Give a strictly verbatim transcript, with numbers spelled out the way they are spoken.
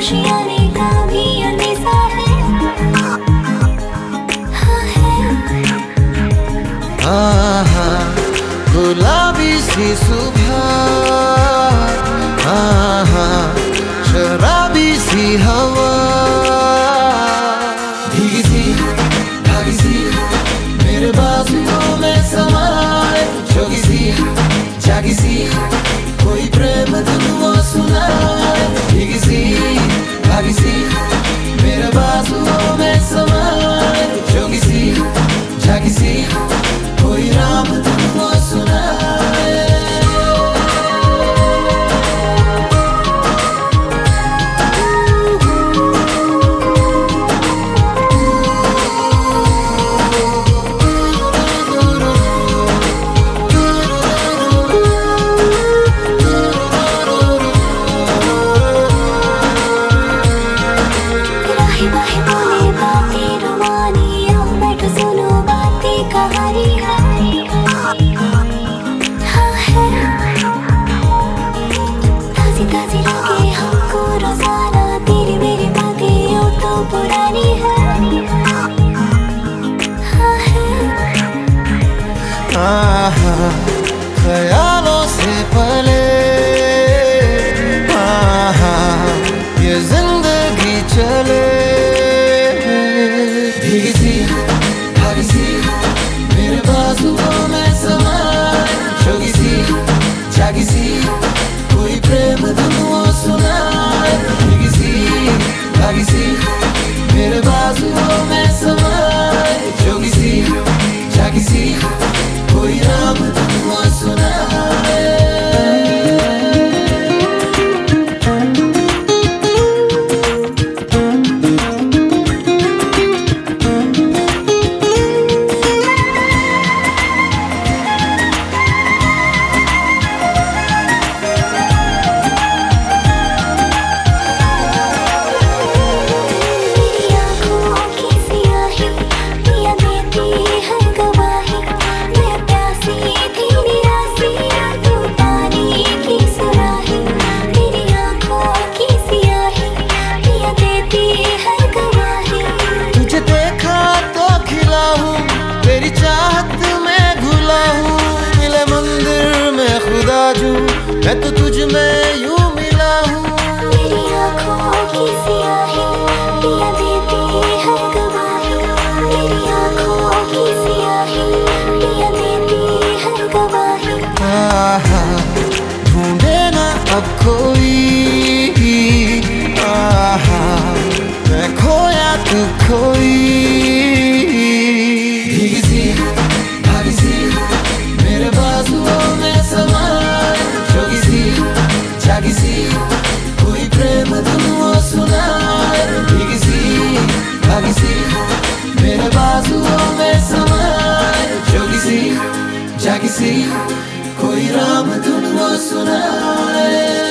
आशियाने का भी अंदेशा है, हाँ है। आहा गुलाबी सी सुबह, आहा शराबी सी हवा, भीगी सी भागी सी मेरे बाजुओं में समाए, जोगी सी जागी सी कोई प्रेम धुन वो सुनाए, भीगी सी भागी सी मेरे बाजुओं में समाए, जोगी सी जागी सी कोई राम धुन वो सुनाए। ताज़ी लगे हमको रोज़ाना, तेरी मेरी बातें यूं तो पुरानी है, हाँ है। आहा ख्यालों से पले, आहा ये जिंदगी चले, भीगी सी भागी सी मेरे बाजुओं में समाए, जोगी सी जागी सी कोई प्रेम धुन वो सुनाए, भीगी सी भागी सी मेरे बाजुओं में समाए, जोगी सी जागी सी कोई राम धुन वो सुनाए। तेरी चाहत में घुला हूँ, मिले मंदिर में खुदा जू, मैं तो तुझ में यूं मिला हूँ। मेरी आँखों की सियाही पिया देती है गवाही, मेरी आँखों की सियाही पिया देती है गवाही। आहा ढूंढे ना अब कोई, आहा मैं खोया तू खोई, भीगी सी भागी सी मेरे बाजुओं में समाए, जोगी सी जागी सी कोई प्रेम धुन वो सुनाए, भीगी सी भागी सी मेरे बाजुओं में समाए, जोगी सी जागी सी कोई राम धुन वो सुनाए।